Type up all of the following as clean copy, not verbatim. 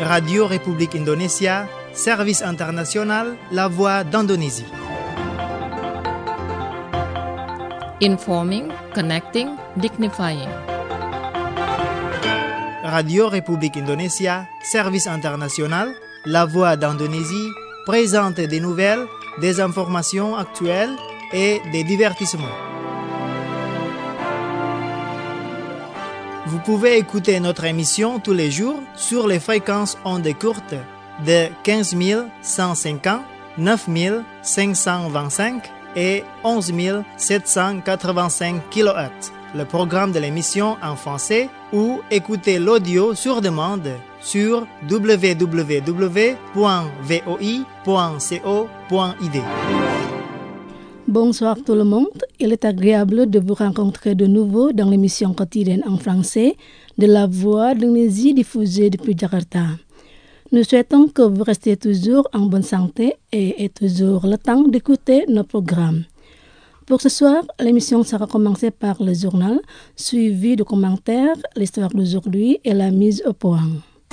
Radio République Indonésia, Service International, La Voix d'Indonésie. Informing, connecting, dignifying. Radio République Indonésia, Service International, La Voix d'Indonésie, présente des nouvelles, des informations actuelles et des divertissements. Vous pouvez écouter notre émission tous les jours sur les fréquences ondes courtes de 15 150, 9 525 et 11 785 kHz. Le programme de l'émission en français ou écouter l'audio sur demande sur www.voi.co.id. Bonsoir tout le monde, il est agréable de vous rencontrer de nouveau dans l'émission quotidienne en français de La Voix d'Indonésie diffusée depuis Jakarta. Nous souhaitons que vous restiez toujours en bonne santé et ayez toujours le temps d'écouter nos programmes. Pour ce soir, l'émission sera commencée par le journal, suivi de commentaires, l'histoire d'aujourd'hui et la mise au point.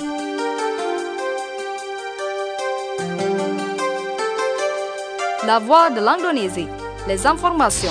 La Voix de l'Indonésie. Les informations.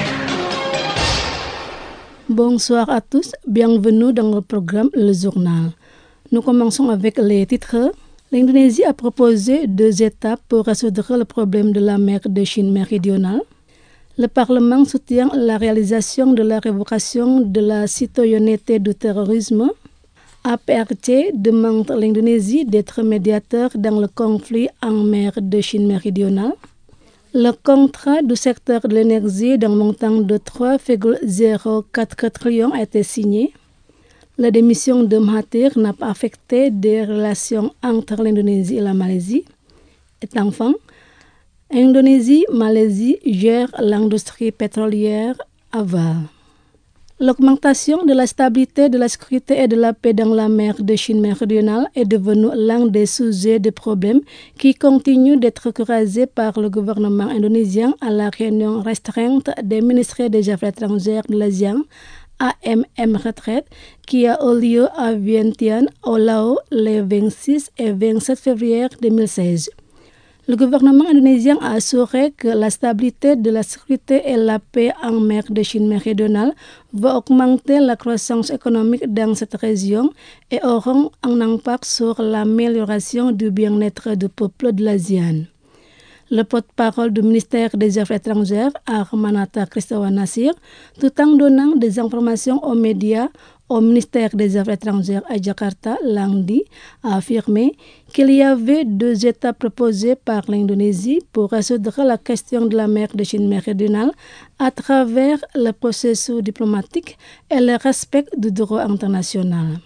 Bonsoir à tous, bienvenue dans le programme Le Journal. Nous commençons avec les titres. L'Indonésie a proposé 2 étapes pour résoudre le problème de la mer de Chine méridionale. Le Parlement soutient la réalisation de la révocation de la citoyenneté du terrorisme. APRC demande à l'Indonésie d'être médiateur dans le conflit en mer de Chine méridionale. Le contrat du secteur de l'énergie d'un montant de 3,04 trillions a été signé. La démission de Mahathir n'a pas affecté des relations entre l'Indonésie et la Malaisie. Et enfin, Indonésie-Malaisie gère l'industrie pétrolière aval. L'augmentation de la stabilité, de la sécurité et de la paix dans la mer de Chine méridionale est devenue l'un des sujets de problèmes qui continuent d'être creusés par le gouvernement indonésien à la réunion restreinte des ministres des Affaires étrangères de l'ASEAN, AMM Retraite, qui a eu lieu à Vientiane, au Laos, les 26 et 27 février 2016. Le gouvernement indonésien a assuré que la stabilité de la sécurité et la paix en mer de Chine méridionale va augmenter la croissance économique dans cette région et auront un impact sur l'amélioration du bien-être du peuple de l'ASEAN. Le porte-parole du ministère des Affaires étrangères, Armanata Christawa-Nasir, tout en donnant des informations aux médias, au ministère des Affaires étrangères à Jakarta lundi, a affirmé qu'il y avait 2 étapes proposées par l'Indonésie pour résoudre la question de la mer de Chine méridionale à travers le processus diplomatique et le respect du droit international.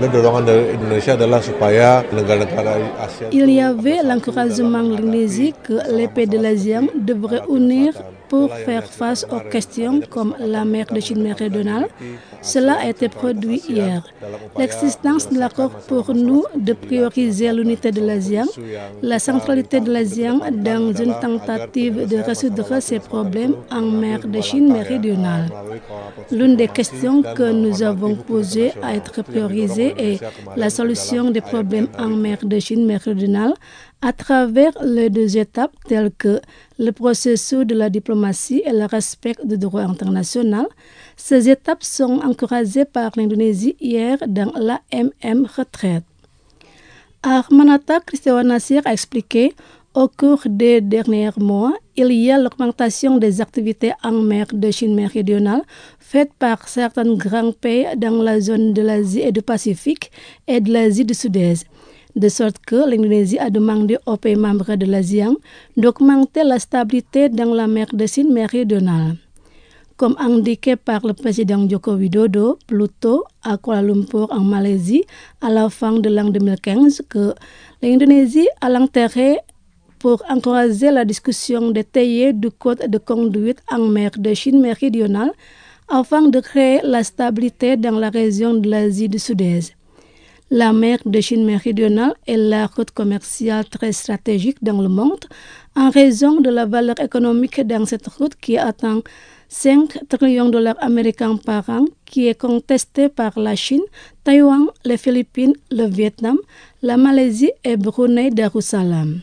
Il y avait l'encouragement de l'Indonésie que les pays de l'ASEAN devraient unir pour faire face aux questions comme la mer de Chine méridionale. Cela a été produit hier. L'existence de l'accord pour nous de prioriser l'unité de l'ASEAN, la centralité de l'ASEAN dans une tentative de résoudre ces problèmes en mer de Chine méridionale. L'une des questions que nous avons posées à être priorisée est la solution des problèmes en mer de Chine méridionale à travers les 2 étapes telles que le processus de la diplomatie et le respect du droit international. Ces étapes sont encouragées par l'Indonésie hier dans l'AMM Retraite. Armanata Christawa-Nasir a expliqué au cours des derniers mois, il y a l'augmentation des activités en mer de Chine méridionale faites par certains grands pays dans la zone de l'Asie et du Pacifique et de l'Asie du Sud-Est. De sorte que l'Indonésie a demandé aux pays membres de l'ASEAN d'augmenter la stabilité dans la mer de Chine méridionale. Comme indiqué par le président Joko Widodo plus tôt à Kuala Lumpur en Malaisie à la fin de l'an 2015, que l'Indonésie a l'intérêt pour encourager la discussion détaillée du code de conduite en mer de Chine méridionale afin de créer la stabilité dans la région de l'Asie du Sud-Est. La mer de Chine méridionale est la route commerciale très stratégique dans le monde en raison de la valeur économique dans cette route qui atteint $5 trillions américains par an qui est contesté par la Chine, Taïwan, les Philippines, le Vietnam, la Malaisie et Brunei Darussalam.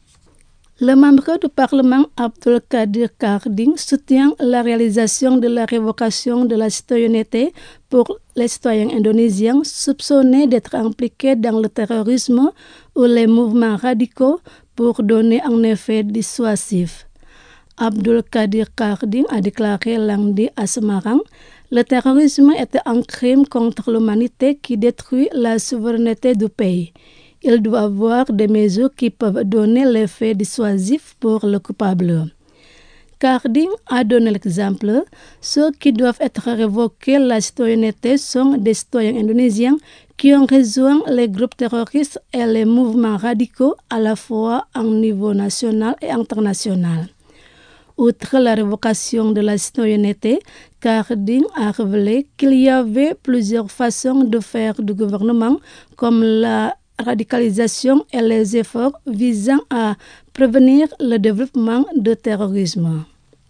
Le membre du Parlement Abdulkadir Karding soutient la réalisation de la révocation de la citoyenneté pour les citoyens indonésiens soupçonnés d'être impliqués dans le terrorisme ou les mouvements radicaux pour donner un effet dissuasif. Abdulkadir Karding a déclaré lundi à Semarang, le terrorisme est un crime contre l'humanité qui détruit la souveraineté du pays. Il doit avoir des mesures qui peuvent donner l'effet dissuasif pour le coupable. Karding a donné l'exemple. Ceux qui doivent être révoqués la citoyenneté sont des citoyens indonésiens qui ont rejoint les groupes terroristes et les mouvements radicaux à la fois au niveau national et international. Outre la révocation de la citoyenneté, Karding a révélé qu'il y avait plusieurs façons de faire du gouvernement, comme la radicalisation et les efforts visant à prévenir le développement du terrorisme.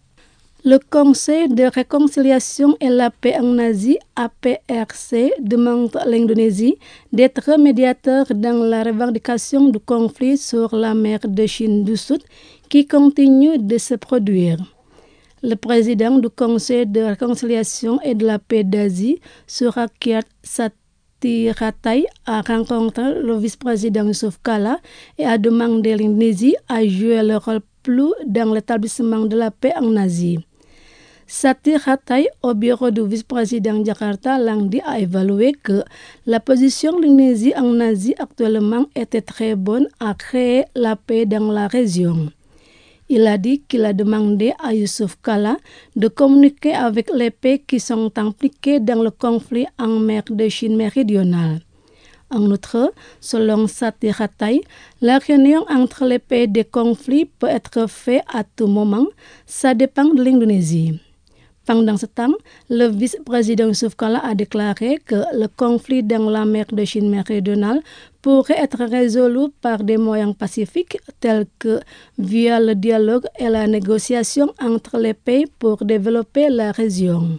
Le Conseil de réconciliation et la paix en Asie, APRC, demande à l'Indonésie d'être médiateur dans la revendication du conflit sur la mer de Chine du Sud qui continue de se produire. Le président du Conseil de réconciliation et de la paix d'Asie, Surakiart Sathirathai, a rencontré le vice-président Yusuf Kala et a demandé à l'Indonésie à jouer le rôle plus dans l'établissement de la paix en Asie. Sathirathai, au bureau du vice-président Jakarta, lundi a évalué que la position de l'Indonésie en Asie actuellement était très bonne à créer la paix dans la région. Il a dit qu'il a demandé à Yusuf Kala de communiquer avec les pays qui sont impliqués dans le conflit en mer de Chine méridionale. En outre, selon Sathirathai, la réunion entre les pays des conflits peut être faite à tout moment, ça dépend de l'Indonésie. Pendant ce temps, le vice-président Yusuf Kala a déclaré que le conflit dans la mer de Chine méridionale pourrait être résolu par des moyens pacifiques tels que via le dialogue et la négociation entre les pays pour développer la région.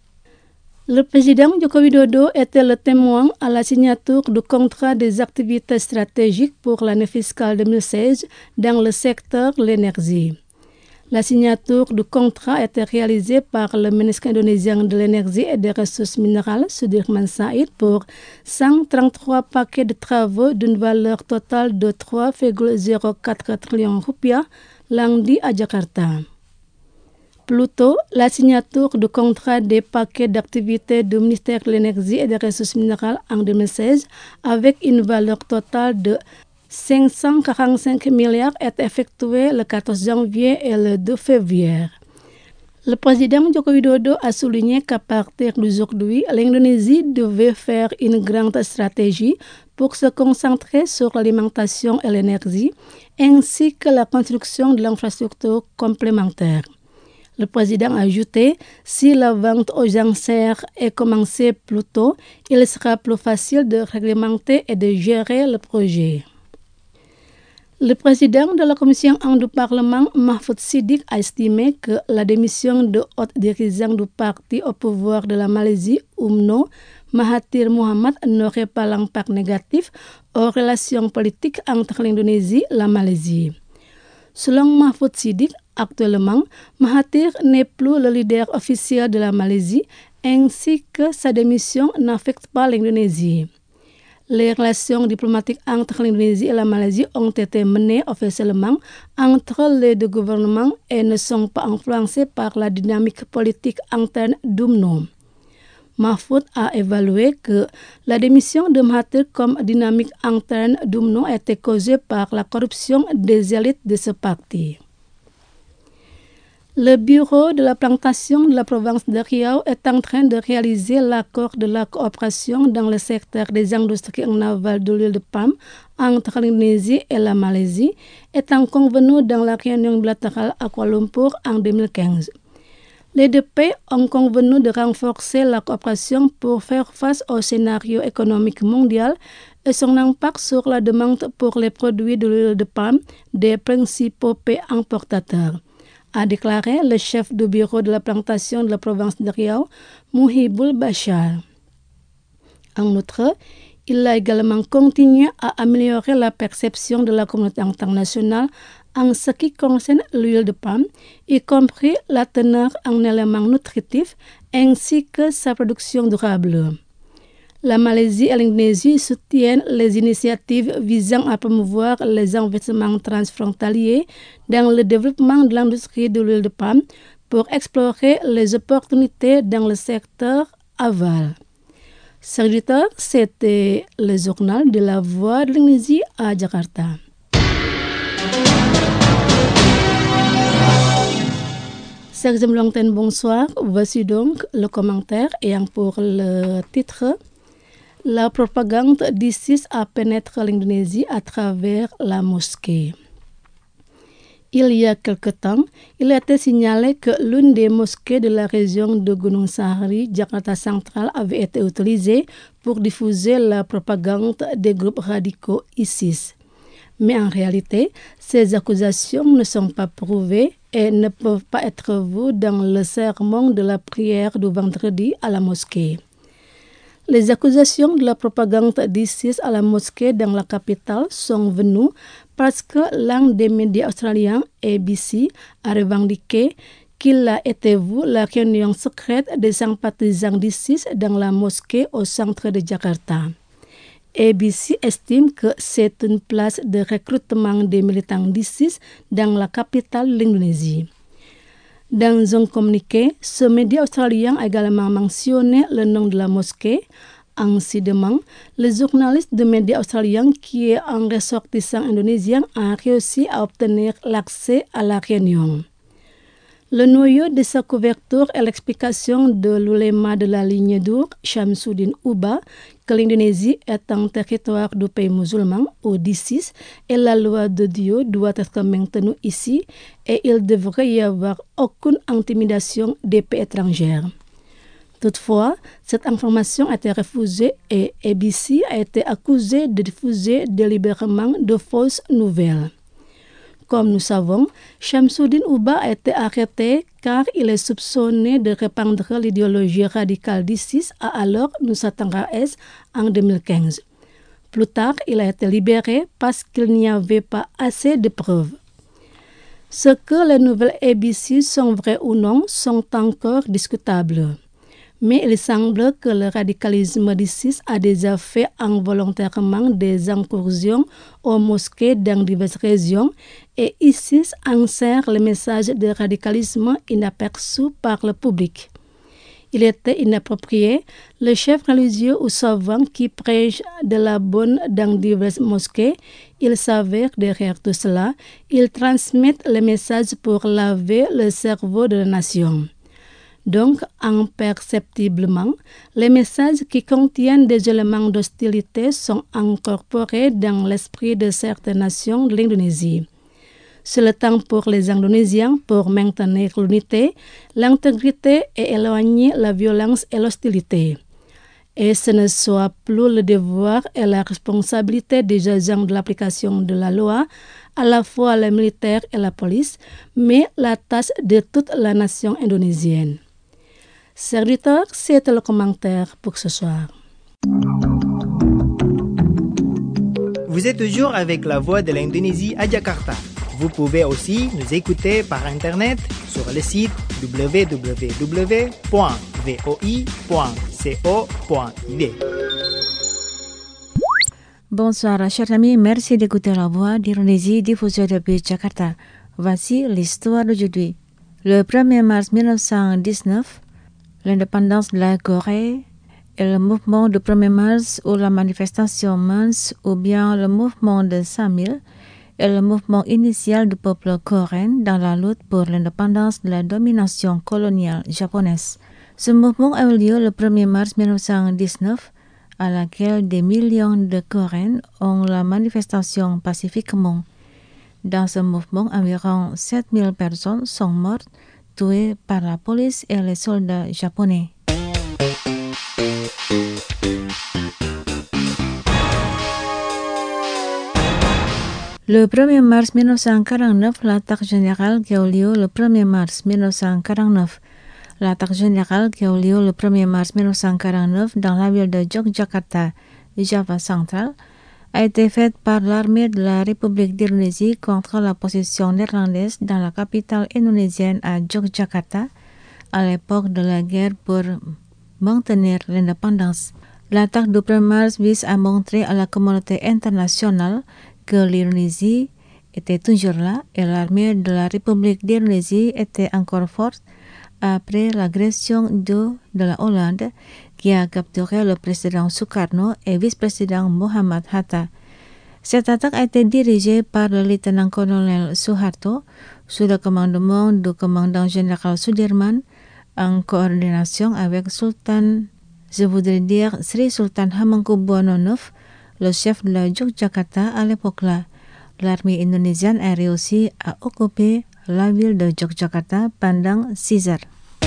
Le président Joko Widodo était le témoin à la signature du contrat des activités stratégiques pour l'année fiscale 2016 dans le secteur de l'énergie. La signature du contrat a été réalisée par le ministre indonésien de l'énergie et des ressources minérales, Sudirman Said, pour 133 paquets de travaux d'une valeur totale de 3,04 trillions rupiah, lundi à Jakarta. Plus tôt, la signature du contrat des paquets d'activités du ministère de l'énergie et des ressources minérales en 2016, avec une valeur totale de 545 milliards est effectué le 14 janvier et le 2 février. Le président Joko Widodo a souligné qu'à partir d'aujourd'hui, l'Indonésie devait faire une grande stratégie pour se concentrer sur l'alimentation et l'énergie, ainsi que la construction de l'infrastructure complémentaire. Le président a ajouté, si la vente aux enchères est commencée plus tôt, il sera plus facile de réglementer et de gérer le projet. Le président de la commission 1 du Parlement, Mahfoud Siddiq, a estimé que la démission de haut dirigeant du parti au pouvoir de la Malaisie, UMNO, Mahathir Mohamad, n'aurait pas l'impact négatif aux relations politiques entre l'Indonésie et la Malaisie. Selon Mahfoud Siddiq, actuellement, Mahathir n'est plus le leader officiel de la Malaisie, ainsi que sa démission n'affecte pas l'Indonésie. Les relations diplomatiques entre l'Indonésie et la Malaisie ont été menées officiellement entre les deux gouvernements et ne sont pas influencées par la dynamique politique interne d'UMNO. Mahfoud a évalué que la démission de Mahathir comme dynamique interne d'UMNO a été causée par la corruption des élites de ce parti. Le bureau de la plantation de la province de Riau est en train de réaliser l'accord de la coopération dans le secteur des industries en aval de l'huile de palme entre l'Indonésie et la Malaisie, étant convenu dans la réunion bilatérale à Kuala Lumpur en 2015. Les deux pays ont convenu de renforcer la coopération pour faire face au scénario économique mondial et son impact sur la demande pour les produits de l'huile de palme des principaux pays importateurs. a déclaré le chef de bureau de la plantation de la province de Riau, Muhibul Bashar. En outre, il a également continué à améliorer la perception de la communauté internationale en ce qui concerne l'huile de palme, y compris la teneur en éléments nutritifs ainsi que sa production durable. La Malaisie et l'Indonésie soutiennent les initiatives visant à promouvoir les investissements transfrontaliers dans le développement de l'industrie de l'huile de palme pour explorer les opportunités dans le secteur aval. Serviteur, c'était le journal de la Voix de l'Indonésie à Jakarta. Chers amis lointains, bonsoir. Voici donc le commentaire ayant pour le titre « La propagande d'ISIS a pénétré l'Indonésie à travers la mosquée ». Il y a quelque temps, il a été signalé que l'une des mosquées de la région de Gunung Sahari, Jakarta Central, avait été utilisée pour diffuser la propagande des groupes radicaux ISIS. Mais en réalité, ces accusations ne sont pas prouvées et ne peuvent pas être vues dans le sermon de la prière du vendredi à la mosquée. Les accusations de la propagande d'ISIS à la mosquée dans la capitale sont venues parce que l'un des médias australiens, ABC, a revendiqué qu'il a été vu la réunion secrète des sympathisants d'ISIS dans la mosquée au centre de Jakarta. ABC estime que c'est une place de recrutement des militants d'ISIS dans la capitale de l'Indonésie. Dans un communiqué, ce média australien a également mentionné le nom de la mosquée. Incidemment, le journaliste de médias australien qui est un ressortissant indonésien a réussi à obtenir l'accès à la réunion. Le noyau de sa couverture est l'explication de l'ouléma de la ligne dure, Shamsuddin Uba, que l'Indonésie est un territoire du pays musulman ou d'ISIS et la loi de Dieu doit être maintenue ici et il devrait y avoir aucune intimidation des pays étrangers. Toutefois, cette information a été refusée et ABC a été accusé de diffuser délibérément de fausses nouvelles. Comme nous savons, Shamsuddin Uba a été arrêté car il est soupçonné de répandre l'idéologie radicale d'ISIS à alors Nusa Tenggara Est en 2015. Plus tard, il a été libéré parce qu'il n'y avait pas assez de preuves. Ce que les nouvelles ABC sont vraies ou non sont encore discutables. Mais il semble que le radicalisme d'ISIS a déjà fait involontairement des incursions aux mosquées dans diverses régions et ISIS insère le message de radicalisme inaperçu par le public. Il était inapproprié, le chef religieux ou savant qui prêche de la bonne dans diverses mosquées, il s'avère derrière tout cela, ils transmettent le message pour laver le cerveau de la nation. Donc, imperceptiblement, les messages qui contiennent des éléments d'hostilité sont incorporés dans l'esprit de certaines nations de l'Indonésie. C'est le temps pour les Indonésiens pour maintenir l'unité, l'intégrité et éloigner la violence et l'hostilité. Et ce ne soit plus le devoir et la responsabilité des agents de l'application de la loi, à la fois les militaires et la police, mais la tâche de toute la nation indonésienne. Serviteur, c'était le commentaire pour ce soir. Vous êtes toujours avec la Voix de l'Indonésie à Jakarta. Vous pouvez aussi nous écouter par Internet sur le site www.voi.co.id. Bonsoir, chers amis. Merci d'écouter la Voix d'Indonésie diffusée depuis Jakarta. Voici l'histoire d'aujourd'hui. Le 1er mars 1919, l'indépendance de la Corée et le mouvement du 1er mars ou la manifestation mince ou bien le mouvement de 5000 est le mouvement initial du peuple coréen dans la lutte pour l'indépendance de la domination coloniale japonaise. Ce mouvement a eu lieu le 1er mars 1919 à laquelle des millions de Coréens ont la manifestation pacifiquement. Dans ce mouvement, environ 7000 personnes sont mortes, tuées par la police et les soldats japonais. Le 1er mars 1949, l'attaque générale qui a eu lieu le 1er mars 1949. L'attaque générale qui a eu lieu le 1er mars 1949 dans la ville de Yogyakarta, Java central, a été faite par l'armée de la République d'Indonésie contre la position néerlandaise dans la capitale indonésienne à Yogyakarta à l'époque de la guerre pour maintenir l'indépendance. L'attaque du 1er mars vise à montrer à la communauté internationale que l'Indonésie était toujours là et l'armée de la République d'Indonésie était encore forte après l'agression de la Hollande qui a capturé le président Sukarno et vice-président Muhammad Hatta. Cette attaque a été dirigée par le lieutenant-colonel Suharto sous le commandement du commandant général Sudirman en coordination avec Sri Sultan Hamengkubuwono IX, le chef de la Yogyakarta à l'époque-là. L'armée indonésienne a réussi à occuper la ville de Yogyakarta pendant 6 heures.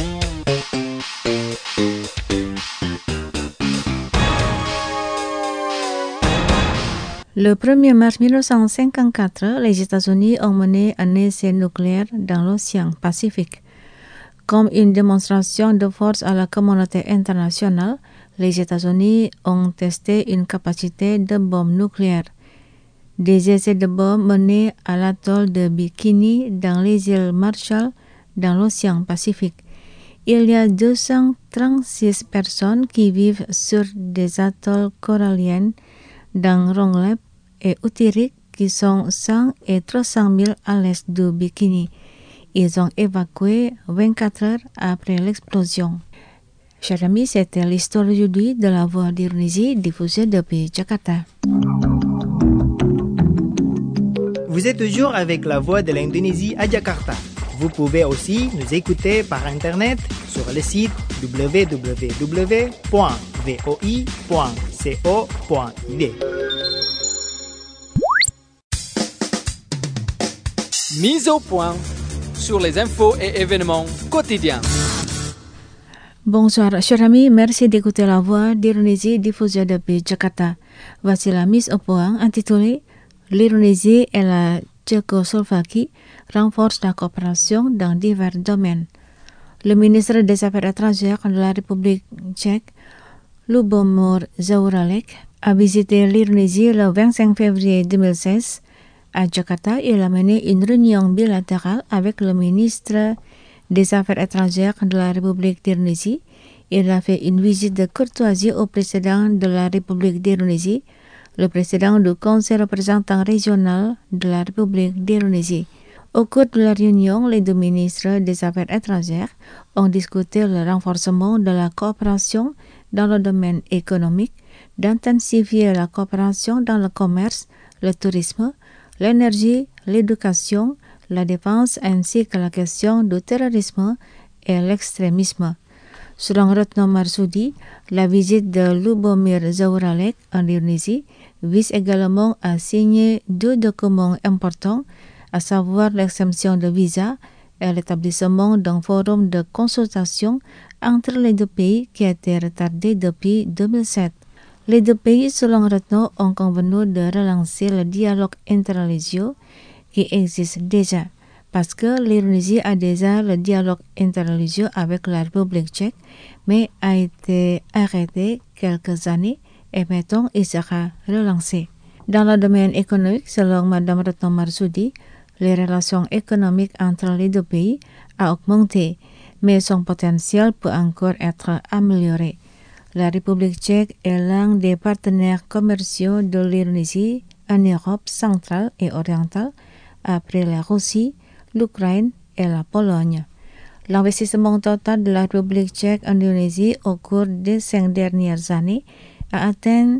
Le 1er mars 1954, les États-Unis ont mené un essai nucléaire dans l'océan Pacifique. Comme une démonstration de force à la communauté internationale, les États-Unis ont testé une capacité de bombe nucléaire. Des essais de bombes menés à l'atoll de Bikini dans les îles Marshall dans l'océan Pacifique. Il y a 236 personnes qui vivent sur des atolls coralliens dans Rongelap et Utirik qui sont 100 et 300 000 à l'est de Bikini. Ils ont évacué 24 heures après l'explosion. Chers amis, c'était l'histoire aujourd'hui de la Voix d'Indonésie diffusée depuis Jakarta. Vous êtes toujours avec la Voix de l'Indonésie à Jakarta. Vous pouvez aussi nous écouter par Internet sur le site www.voi.co.id. Mise au point sur les infos et événements quotidiens. Bonsoir, chers amis, merci d'écouter la Voix d'Indonésie diffusée depuis Jakarta. Voici la mise au point intitulée L'Indonésie et la Tchécoslovaquie renforcent la coopération dans divers domaines. Le ministre des Affaires étrangères de la République tchèque, Lubomír Zaorálek, a visité l'Indonésie le 25 février 2016. À Jakarta, il a mené une réunion bilatérale avec le ministre des Affaires étrangères de la République d'Indonésie. Il a fait une visite de courtoisie au président de la République d'Indonésie, le président du Conseil représentant régional de la République d'Indonésie. Au cours de la réunion, les deux ministres des Affaires étrangères ont discuté le renforcement de la coopération dans le domaine économique, d'intensifier la coopération dans le commerce, le tourisme, l'énergie, l'éducation, la défense ainsi que la question du terrorisme et l'extrémisme. Selon Retno Marsudi, la visite de Lubomír Zaorálek en Indonésie vise également à signer 2 documents importants, à savoir l'exemption de visa et l'établissement d'un forum de consultation entre les deux pays qui a été retardé depuis 2007. Les deux pays, selon Retno, ont convenu de relancer le dialogue interreligieux qui existe déjà, parce que l'Indonésie a déjà le dialogue interreligieux avec la République tchèque, mais a été arrêté quelques années et maintenant il sera relancé. Dans le domaine économique, selon Mme Retno Marsudi, les relations économiques entre les deux pays ont augmenté, mais son potentiel peut encore être amélioré. La République tchèque est l'un des partenaires commerciaux de l'Indonésie en Europe centrale et orientale, après la Russie, l'Ukraine et la Pologne. L'investissement total de la République tchèque en Indonésie au cours des 5 dernières années a atteint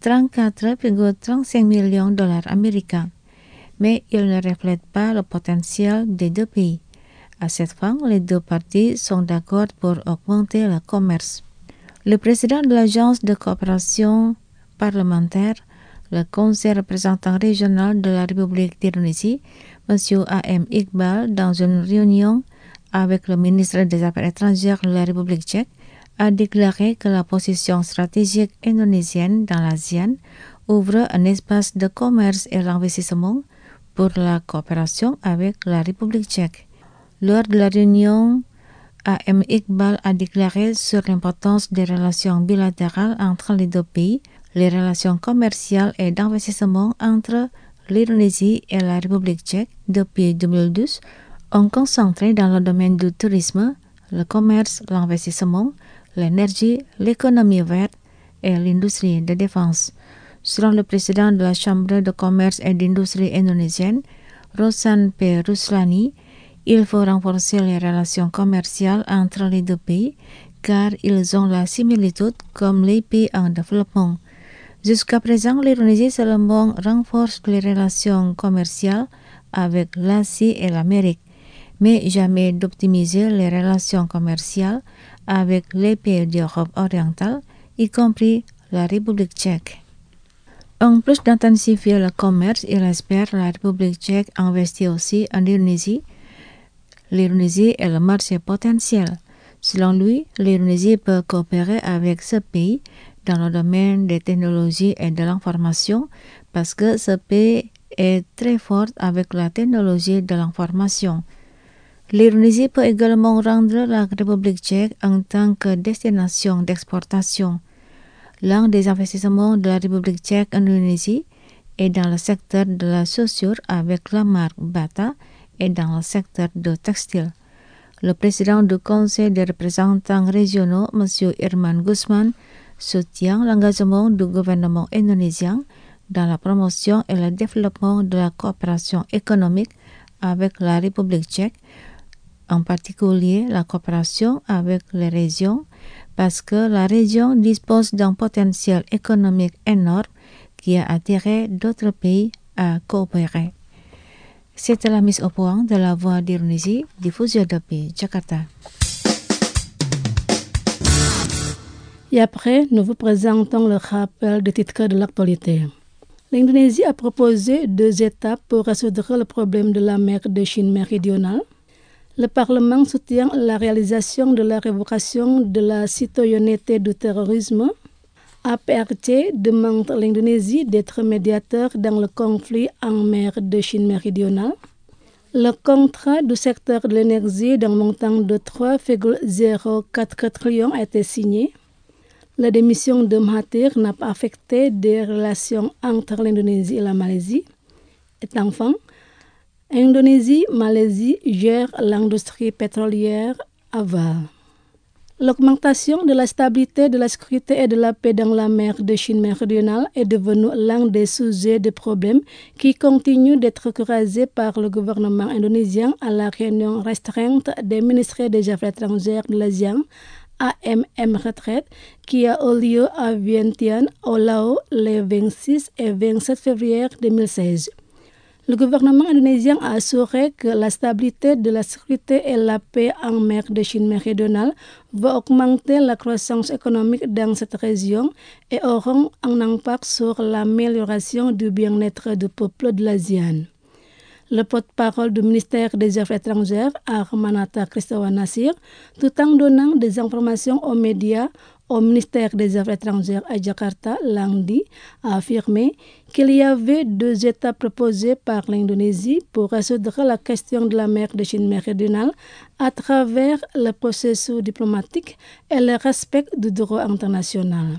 34,35 millions de dollars américains, mais il ne reflète pas le potentiel des deux pays. À cette fin, les deux parties sont d'accord pour augmenter le commerce. Le président de l'Agence de coopération parlementaire, le Conseil représentant régional de la République d'Indonésie, M. A.M. Iqbal, dans une réunion avec le ministre des Affaires étrangères de la République tchèque, a déclaré que la position stratégique indonésienne dans l'ASEAN ouvre un espace de commerce et d'investissement pour la coopération avec la République tchèque. Lors de la réunion, A.M. Iqbal a déclaré sur l'importance des relations bilatérales entre les deux pays, les relations commerciales et d'investissement entre l'Indonésie et la République tchèque depuis 2012 ont concentré dans le domaine du tourisme, le commerce, l'investissement, l'énergie, l'économie verte et l'industrie de défense. Selon le président de la Chambre de commerce et d'industrie indonésienne, Rosan P. Ruslani, il faut renforcer les relations commerciales entre les deux pays car ils ont la similitude comme les pays en développement. Jusqu'à présent, l'Indonésie seulement renforce les relations commerciales avec l'Asie et l'Amérique, mais jamais d'optimiser les relations commerciales avec les pays d'Europe orientale, y compris la République tchèque. En plus d'intensifier le commerce, il espère la République tchèque investit aussi en Indonésie. L'Indonésie est le marché potentiel. Selon lui, l'Indonésie peut coopérer avec ce pays dans le domaine des technologies et de l'information parce que ce pays est très fort avec la technologie de l'information. L'Indonésie peut également rendre la République tchèque en tant que destination d'exportation. L'un des investissements de la République tchèque en Indonésie est dans le secteur de la chaussure avec la marque Bata et dans le secteur du textile. Le président du Conseil des représentants régionaux, M. Irman Gusman, soutient l'engagement du gouvernement indonésien dans la promotion et le développement de la coopération économique avec la République tchèque, en particulier la coopération avec les régions, parce que la région dispose d'un potentiel économique énorme qui a attiré d'autres pays à coopérer. C'était la mise au point de la Voix d'Indonésie, diffusée depuis Jakarta. Et après, nous vous présentons le rappel des titres de l'actualité. L'Indonésie a proposé 2 étapes pour résoudre le problème de la mer de Chine méridionale. Le Parlement soutient la réalisation de la révocation de la citoyenneté du terrorisme. APRT demande à l'Indonésie d'être médiateur dans le conflit en mer de Chine méridionale. Le contrat du secteur de l'énergie d'un montant de 3,044 trillions a été signé. La démission de Mahathir n'a pas affecté des relations entre l'Indonésie et la Malaisie. Et enfin, Indonésie-Malaisie gère l'industrie pétrolière aval. L'augmentation de la stabilité, de la sécurité et de la paix dans la mer de Chine méridionale est devenue l'un des sujets de problèmes qui continuent d'être creusés par le gouvernement indonésien à la réunion restreinte des ministres des Affaires étrangères de l'ASEAN, AMM Retraite, qui a eu lieu à Vientiane, au Laos, les 26 et 27 février 2016. Le gouvernement indonésien a assuré que la stabilité, de la sécurité et la paix en mer de Chine méridionale va augmenter la croissance économique dans cette région et auront un impact sur l'amélioration du bien-être du peuple de l'ASEAN. Le porte-parole du ministère des Affaires étrangères, Armanata Christowa-Nasir, tout en donnant des informations aux médias, au ministère des Affaires étrangères à Jakarta lundi, a affirmé qu'il y avait 2 étapes proposées par l'Indonésie pour résoudre la question de la mer de Chine méridionale à travers le processus diplomatique et le respect du droit international.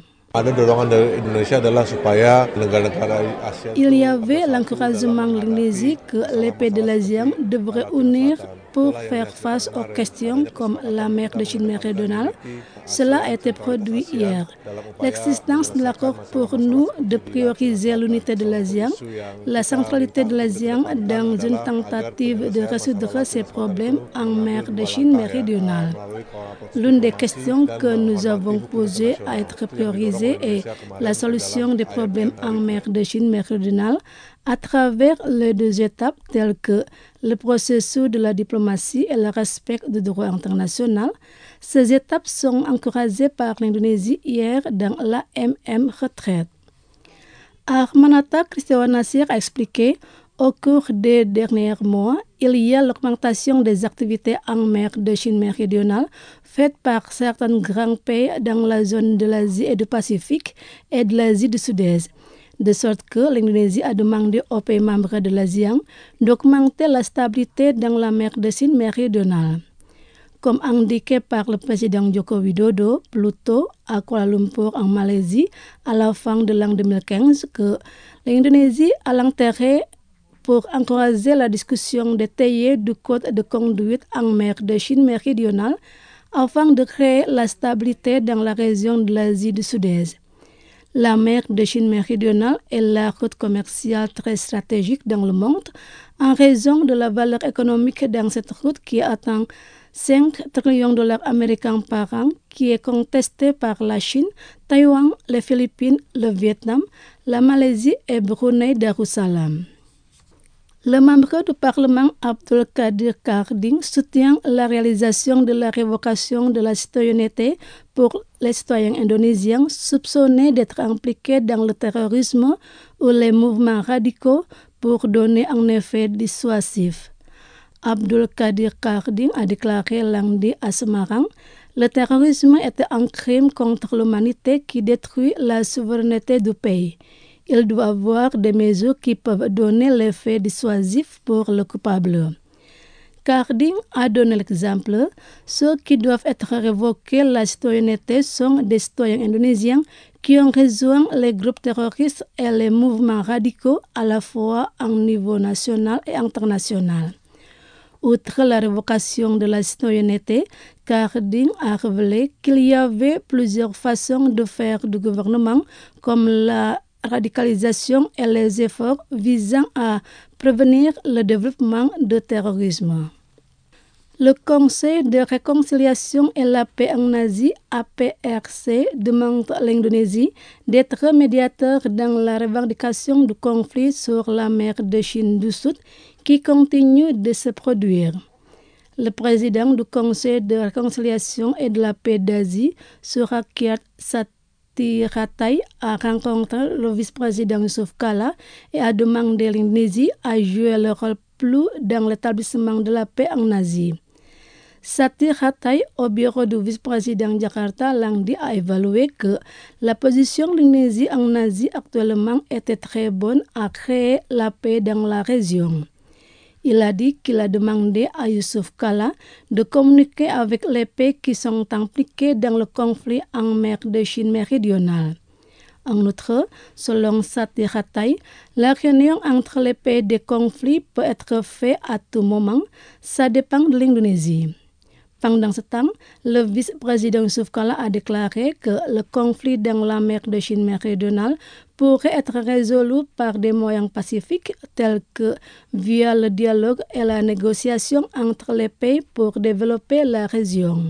Il y avait l'encouragement de l'Indonésie que les pays de l'ASEAN devraient unir pour faire face aux questions comme la mer de Chine méridionale. Cela a été produit hier. L'existence de l'accord pour nous de prioriser l'unité de l'ASEAN, la centralité de l'ASEAN dans une tentative de résoudre ces problèmes en mer de Chine méridionale. L'une des questions que nous avons posées à être priorisée est la solution des problèmes en mer de Chine méridionale à travers les 2 étapes telles que le processus de la diplomatie et le respect du droit international. Ces étapes sont encouragées par l'Indonésie hier dans l'AMM Retraite. Armanata Christowa-Nasir a expliqué au cours des derniers mois, il y a l'augmentation des activités en mer de Chine méridionale faites par certains grands pays dans la zone de l'Asie et du Pacifique et de l'Asie du Sud-Est. de sorte que l'Indonésie a demandé aux pays membres de l'ASEAN d'augmenter la stabilité dans la mer de Chine méridionale. Comme indiqué par le président Joko Widodo plus tôt à Kuala Lumpur en Malaisie à la fin de l'an 2015, que l'Indonésie a l'intérêt pour encourager la discussion détaillée du code de conduite en mer de Chine méridionale afin de créer la stabilité dans la région de l'Asie du Sud-Est. La mer de Chine méridionale est la route commerciale très stratégique dans le monde en raison de la valeur économique dans cette route qui atteint 5 trillions de dollars américains par an, qui est contestée par la Chine, Taïwan, les Philippines, le Vietnam, la Malaisie et Brunei Darussalam. Le membre du Parlement Abdulkadir Karding soutient la réalisation de la révocation de la citoyenneté pour les citoyens indonésiens soupçonnés d'être impliqués dans le terrorisme ou les mouvements radicaux pour donner un effet dissuasif. Abdulkadir Karding a déclaré lundi à Semarang, le terrorisme est un crime contre l'humanité qui détruit la souveraineté du pays. Il doit avoir des mesures qui peuvent donner l'effet dissuasif pour le coupable. Karding a donné l'exemple. Ceux qui doivent être révoqués la citoyenneté sont des citoyens indonésiens qui ont rejoint les groupes terroristes et les mouvements radicaux à la fois au niveau national et international. Outre la révocation de la citoyenneté, Karding a révélé qu'il y avait plusieurs façons de faire du gouvernement, comme la radicalisation et les efforts visant à prévenir le développement du terrorisme. Le Conseil de réconciliation et la paix en Asie, APRC, demande à l'Indonésie d'être médiateur dans la revendication du conflit sur la mer de Chine du Sud qui continue de se produire. Le président du Conseil de réconciliation et de la paix d'Asie, Surakiart Sathirathai, a rencontré le vice-président Yusuf Kala et a demandé à l'Indonésie à jouer le rôle plus dans l'établissement de la paix en Asie. Sathirathai, au bureau du vice-président Jakarta, lundi a évalué que la position de l'Indonésie en Asie actuellement était très bonne à créer la paix dans la région. Il a dit qu'il a demandé à Yusuf Kala de communiquer avec les pays qui sont impliqués dans le conflit en mer de Chine méridionale. En outre, selon Sathirathai, la réunion entre les pays des conflits peut être faite à tout moment, ça dépend de l'Indonésie. Pendant ce temps, le vice-président Yusuf Kala a déclaré que le conflit dans la mer de Chine méridionale pourrait être résolu par des moyens pacifiques tels que via le dialogue et la négociation entre les pays pour développer la région.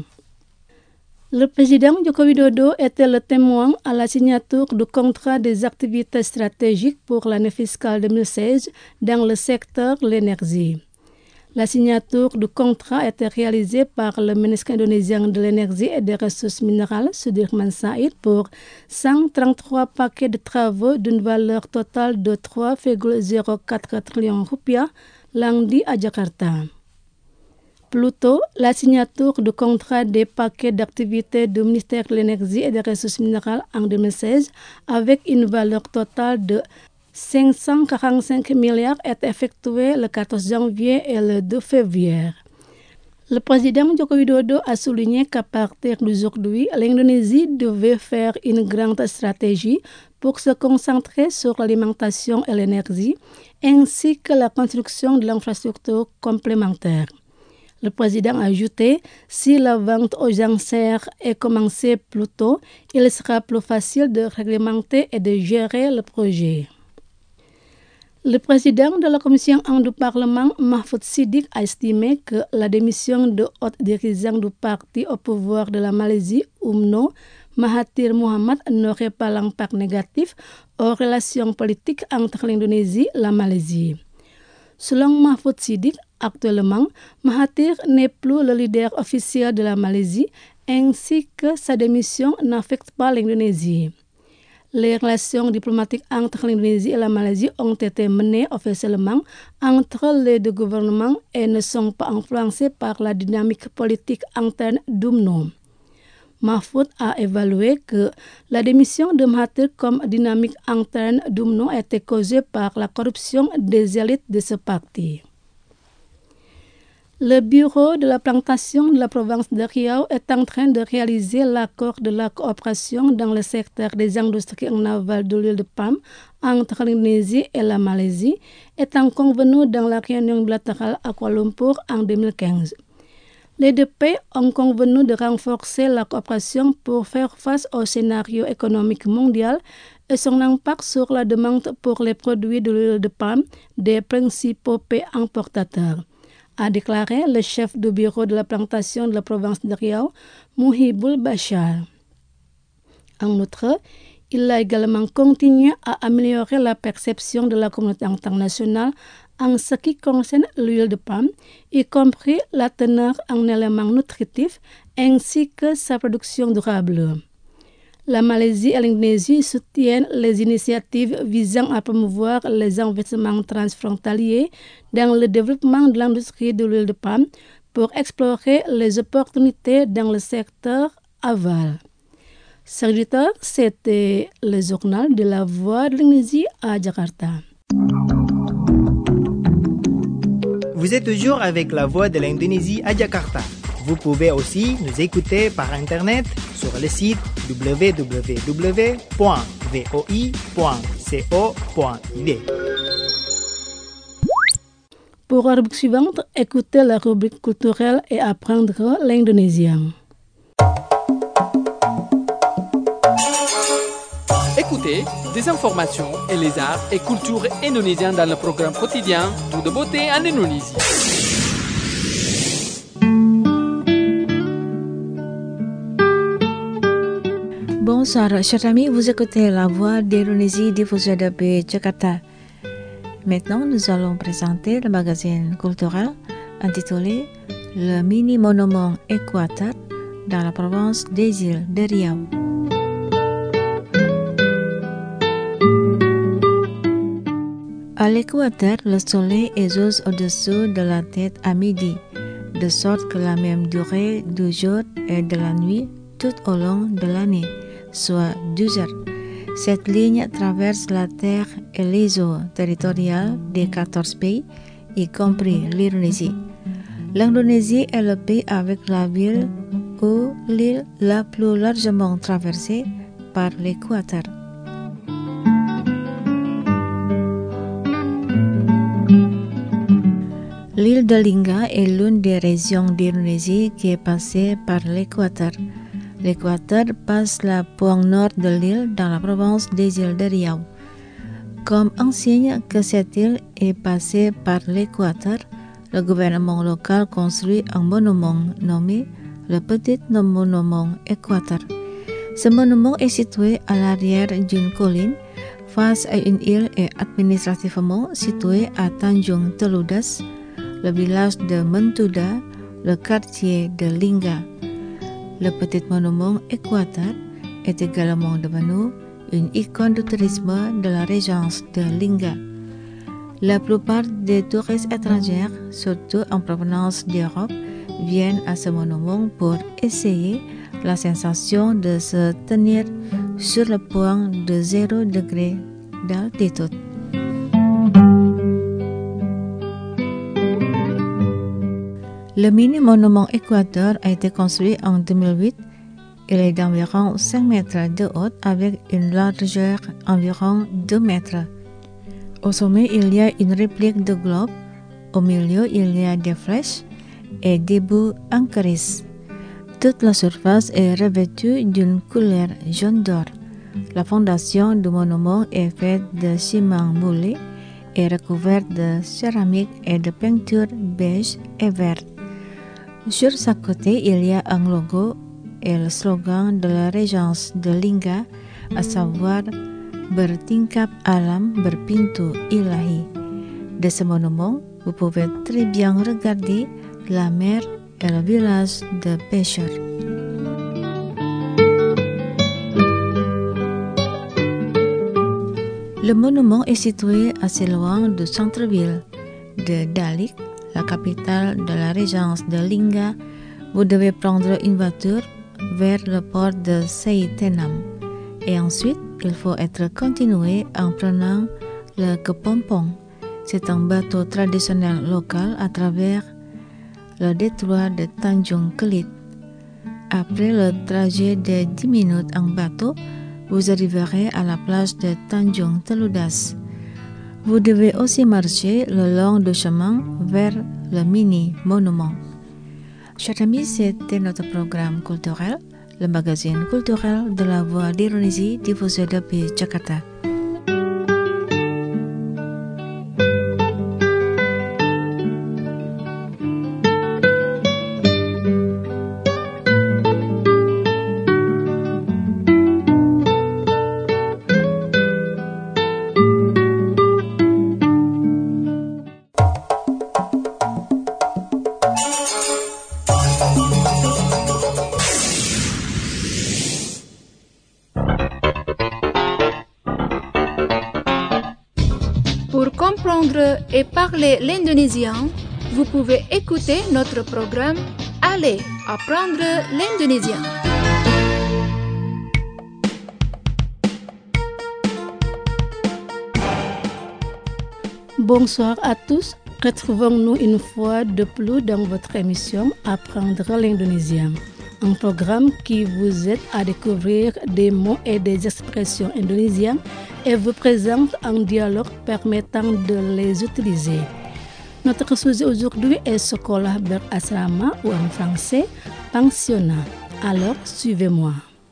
Le président Joko Widodo était le témoin à la signature du contrat des activités stratégiques pour l'année fiscale 2016 dans le secteur de l'énergie. La signature du contrat a été réalisée par le ministre indonésien de l'énergie et des ressources minérales, Sudirman Said, pour 133 paquets de travaux d'une valeur totale de 3,04 trillions rupiah, lundi à Jakarta. Plus tôt, la signature du contrat des paquets d'activités du ministère de l'énergie et des ressources minérales en 2016, avec une valeur totale de 545 milliards est effectué le 14 janvier et le 2 février. Le président Joko Widodo a souligné qu'à partir d'aujourd'hui, l'Indonésie devait faire une grande stratégie pour se concentrer sur l'alimentation et l'énergie, ainsi que la construction de l'infrastructure complémentaire. Le président a ajouté, si la vente aux enchères est commencée plus tôt, il sera plus facile de réglementer et de gérer le projet. Le président de la commission 1 du Parlement, Mahfoud Siddiq, a estimé que la démission de haut dirigeant du parti au pouvoir de la Malaisie, UMNO, Mahathir Mohamad, n'aurait pas l'impact négatif aux relations politiques entre l'Indonésie et la Malaisie. Selon Mahfoud Siddiq, actuellement, Mahathir n'est plus le leader officiel de la Malaisie, ainsi que sa démission n'affecte pas l'Indonésie. Les relations diplomatiques entre l'Indonésie et la Malaisie ont été menées officiellement entre les deux gouvernements et ne sont pas influencées par la dynamique politique interne d'UMNO. Mahfoud a évalué que la démission de Mahathir comme dynamique interne d'UMNO était causée par la corruption des élites de ce parti. Le bureau de la plantation de la province de Riau est en train de réaliser l'accord de la coopération dans le secteur des industries en aval de l'huile de palme entre l'Indonésie et la Malaisie, étant convenu dans la réunion bilatérale à Kuala Lumpur en 2015. Les deux pays ont convenu de renforcer la coopération pour faire face au scénario économique mondial et son impact sur la demande pour les produits de l'huile de palme des principaux pays importateurs, a déclaré le chef du bureau de la plantation de la province de Riau, Muhibul Bashar. En outre, il a également continué à améliorer la perception de la communauté internationale en ce qui concerne l'huile de palme, y compris la teneur en éléments nutritifs ainsi que sa production durable. La Malaisie et l'Indonésie soutiennent les initiatives visant à promouvoir les investissements transfrontaliers dans le développement de l'industrie de l'huile de palme pour explorer les opportunités dans le secteur aval. Serviteur, c'était le journal de la Voix de l'Indonésie à Jakarta. Vous êtes toujours avec la Voix de l'Indonésie à Jakarta. Vous pouvez aussi nous écouter par Internet sur le site www.voi.co.id. Pour la rubrique suivante, écoutez la rubrique culturelle et apprendre l'indonésien. Écoutez des informations et les arts et cultures indonésiens dans le programme quotidien Tout de beauté en Indonésie. Bonsoir, chers amis, vous écoutez la Voix d'Indonésie diffusée depuis Jakarta. Maintenant, nous allons présenter le magazine culturel intitulé Le mini-monument Équateur dans la province des îles de Riau. À l'équateur, le soleil est juste au-dessous de la tête à midi, de sorte que la même durée du jour et de la nuit tout au long de l'année, soit 12 heures. Cette ligne traverse la terre et les eaux territoriales des 14 pays, y compris l'Indonésie. L'Indonésie est le pays avec la ville ou l'île la plus largement traversée par l'équateur. L'île de Lingga est l'une des régions d'Indonésie qui est passée par l'équateur. L'équateur passe la pointe nord de l'île dans la province des îles de Riau. Comme un signe que cette île est passée par l'équateur, le gouvernement local construit un monument nommé le Petit Monument Équateur. Ce monument est situé à l'arrière d'une colline, face à une île et administrativement situé à Tanjung Teludas, le village de Mentuda, le quartier de Lingga. Le Petit Monument Équateur est également devenu une icône du tourisme de la régence de Lingga. La plupart des touristes étrangers, surtout en provenance d'Europe, viennent à ce monument pour essayer la sensation de se tenir sur le point de 0 degré d'altitude. Le mini-monument Équateur a été construit en 2008. Il est d'environ 5 mètres de haut avec une largeur environ 2 mètres. Au sommet, il y a une réplique de globe. Au milieu, il y a des flèches et des bouts en calice. Toute la surface est revêtue d'une couleur jaune d'or. La fondation du monument est faite de ciment moulé et recouverte de céramique et de peinture beige et verte. Sur chaque côté, il y a un logo et le slogan de la régence de Lingga, à savoir Bertingkap Alam Berpintu Ilahi. De ce monument, vous pouvez très bien regarder la mer et le village de pêcheurs. Le monument est situé assez loin du centre-ville de Dalik, la capitale de la régence de Lingga. Vous devez prendre une voiture vers le port de Seitenam. Et ensuite, il faut être continué en prenant le Kepompong. C'est un bateau traditionnel local à travers le détroit de Tanjung Kelit. Après le trajet de 10 minutes en bateau, vous arriverez à la plage de Tanjung Teludas. Vous devez aussi marcher le long du chemin vers le mini-monument. Chers amis, c'était notre programme culturel, le magazine culturel de la Voix d'Indonésie diffusé depuis Jakarta. Pour comprendre et parler l'indonésien, vous pouvez écouter notre programme Allez apprendre l'indonésien. Bonsoir à tous, retrouvons-nous une fois de plus dans votre émission Apprendre l'indonésien, un programme qui vous aide à découvrir des mots et des expressions indonésiennes et vous présente un dialogue permettant de les utiliser. Notre sujet aujourd'hui est Sekolah berasrama ou en français pensionnat. Alors, suivez-moi.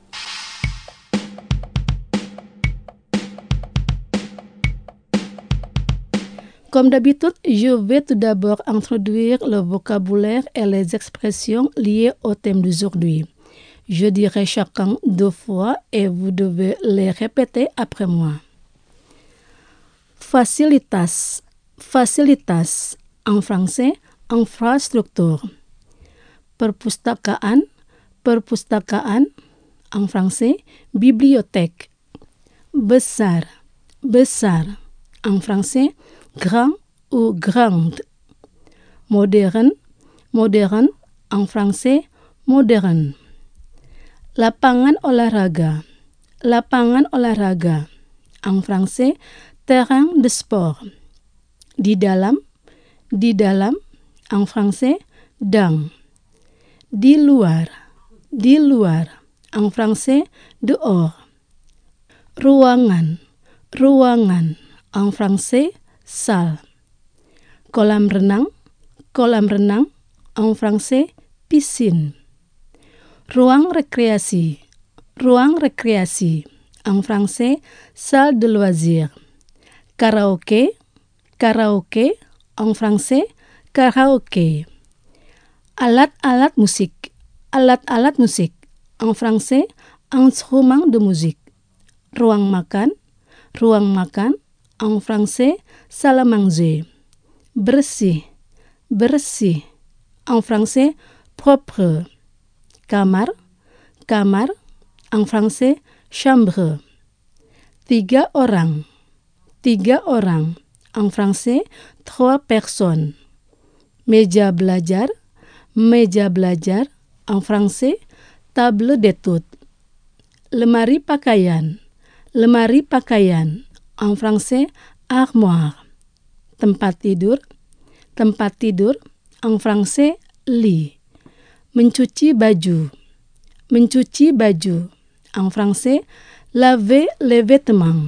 Comme d'habitude, je vais tout d'abord introduire le vocabulaire et les expressions liées au thème d'aujourd'hui. Je dirai chacun 2 fois et vous devez les répéter après moi. Fasilitas, fasilitas, en français, infrastructure. Perpustakaan, perpustakaan, en français, bibliothèque. Besar, besar, en français, grand ou grande. Moderne, moderne, en français, moderne. Lapangan olahraga, lapangan olahraga, en français, terrain de sport. Di dalam, en français, dans. Di luar, en français, dehors. Ruangan, ruangan, en français, salle. Kolam renang, en français, piscine. Ruang rekreasi, en français, salle de loisirs. Karaoke, en français, karaoke. Alat-alat musik, en français, instrument de musique. Ruang makan, en français, salle à manger. Bersih, en français, propre. Kamar, en français, chambre. 3 orang, en français, 3 personnes. Meja belajar, en français, table d'études. Lemari pakaian, en français, armoire. Tempat tidur, en français, lit. Mencuci baju, en français, laver les vêtements.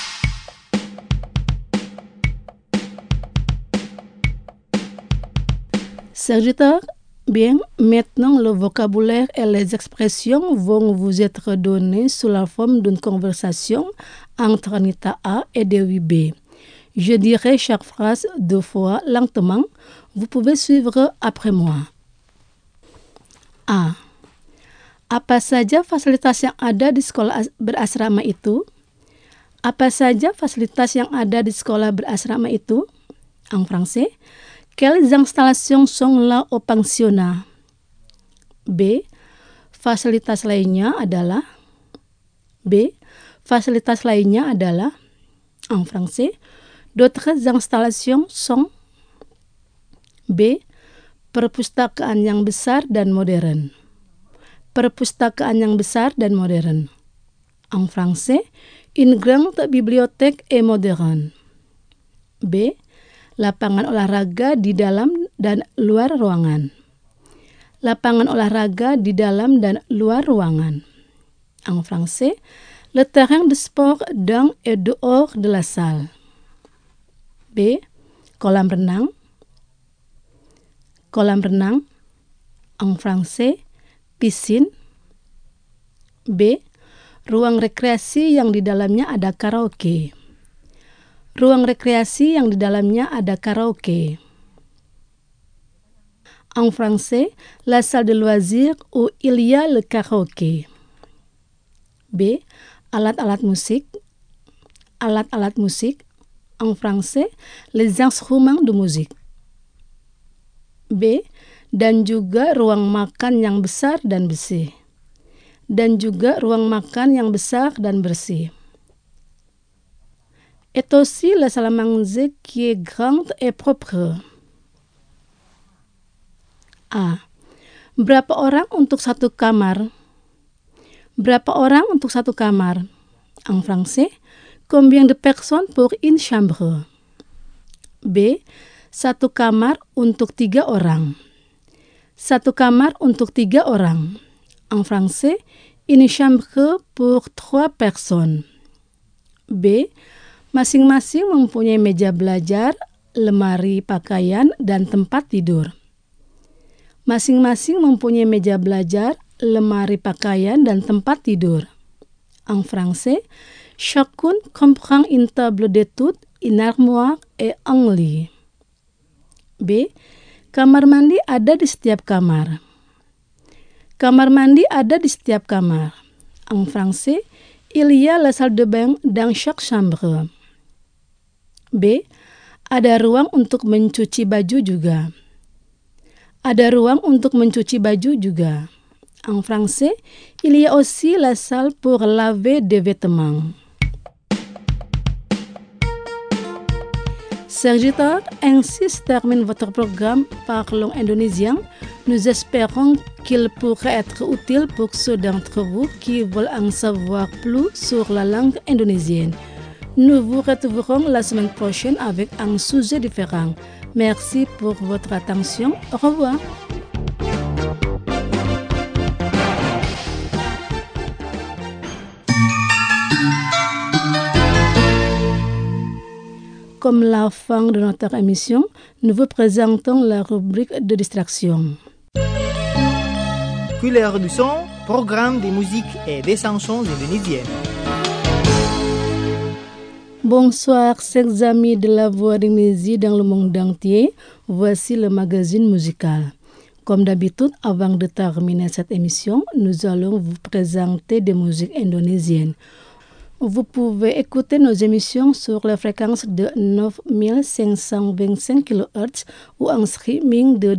Serviteur, bien, maintenant le vocabulaire et les expressions vont vous être donnés sous la forme d'une conversation entre Anita A et Dewi B. Je dirai chaque phrase 2 fois lentement. Vous pouvez suivre après moi. A. Apa saja fasilitas yang ada di sekolah berasrama itu? Apa saja fasilitas yang ada di sekolah berasrama itu? En français, quelles installations sont là au pensionnat? B. Fasilitas lainnya adalah en français, d'autres installations sont B. Perpustakaan yang besar dan modern. perpustakaan yang besar dan modern. En français, une grande bibliothèque et moderne. B. Lapangan olahraga di dalam dan luar ruangan. Lapangan olahraga di dalam dan luar ruangan. En français, le terrain de sport dans et dehors de la salle. B. Kolam renang. Kolam renang. En français, piscine. B. Ruang rekreasi yang di dalamnya ada karaoke. Ruang rekreasi yang di dalamnya ada karaoke. En français, la salle de loisirs où il y a le karaoke. B. Alat-alat musik. Alat-alat musik. En français, les instruments de musique. B. Dan juga ruang makan yang besar dan bersih. Dan juga ruang makan yang besar dan bersih. Et aussi la salle à manger qui est grande et propre. A. Berapa orang untuk satu kamar? Berapa orang untuk satu kamar? En français, combien de personnes pour une chambre? B. Satu kamar untuk 3 orang. Satu kamar untuk 3 orang. En français, une chambre pour 3 personnes. B. Masing-masing mempunyai meja belajar, lemari pakaian, dan tempat tidur. Masing-masing mempunyai meja belajar, lemari pakaian, dan tempat tidur. En français, chacun comprend une table d'études, une armoire et un lit. B. Kamar mandi ada di setiap kamar. Kamar mandi ada di setiap kamar. En français, il y a la salle de bain dans chaque chambre. B. Ada ruang untuk mencuci baju juga. Ada ruang untuk mencuci baju juga. En français, il y a aussi la salle pour laver des vêtements. Chers auditeurs, ainsi se termine votre programme Parlons indonésien. Nous espérons qu'il pourrait être utile pour ceux d'entre vous qui veulent en savoir plus sur la langue indonésienne. Nous vous retrouverons la semaine prochaine avec un sujet différent. Merci pour votre attention. Au revoir. Comme la fin de notre émission, nous vous présentons la rubrique de distraction. Couleur du son, programme de musique et des chansons indonésiennes. Bonsoir, chers amis de la voix d'Indonésie dans le monde entier. Voici le magazine musical. Comme d'habitude, avant de terminer cette émission, nous allons vous présenter des musiques indonésiennes. Vous pouvez écouter nos émissions sur la fréquence de 9525 kHz ou en streaming de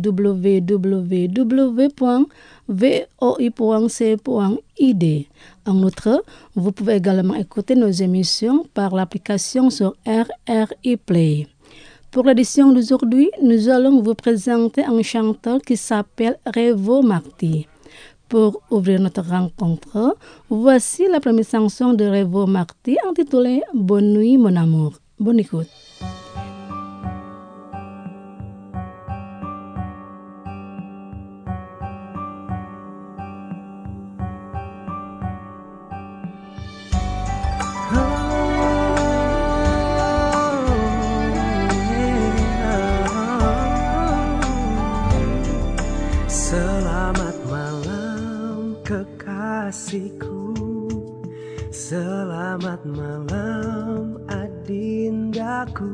www.voi.c.id. En outre, vous pouvez également écouter nos émissions par l'application sur RRI Play. Pour l'édition d'aujourd'hui, nous allons vous présenter un chanteur qui s'appelle Revo Marti. Pour ouvrir notre rencontre, voici la première chanson de Revo Marti intitulée Bonne nuit mon amour. Bonne écoute. Selamat malam adindaku,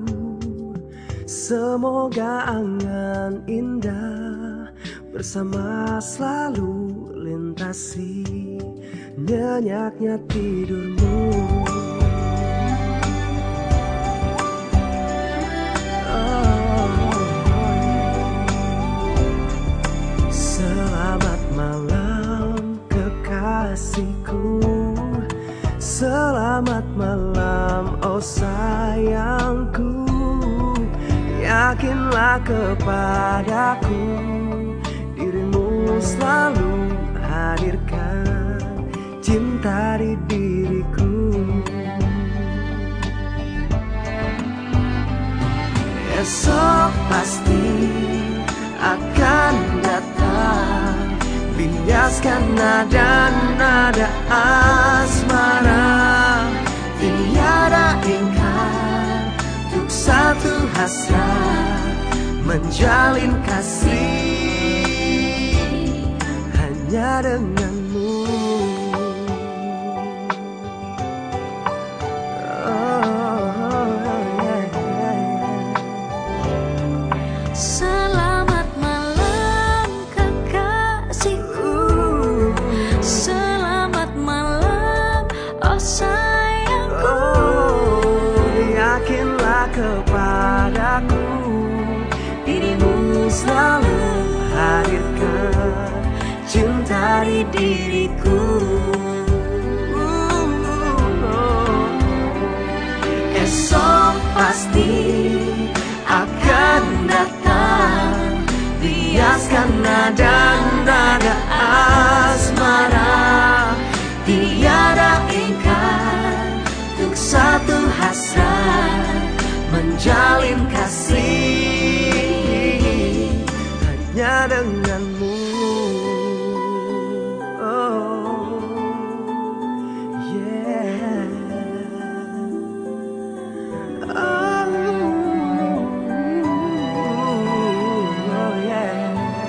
semoga angan indah bersama selalu lintasi nyenyaknya tidurmu. Selamat malam kekasihku, selamat malam oh sayangku. Yakinlah kepadaku, dirimu selalu hadirkan cinta di diriku. Esok pasti akan datang, biaskan nada-nada asmara, tiada ingkar, untuk satu hasrat menjalin kasih hanya denganmu. Selamat malam kekasihku, selamat malam oh sayangku. Yakinlah kepadaku, dirimu selalu hadirkan cinta di diriku. Esok pasti akan datang, biaskan nada-nada asmara, tiada ingkar, untuk satu hasrat menjalin kasih hanya denganmu. Oh, yeah. Oh, yeah.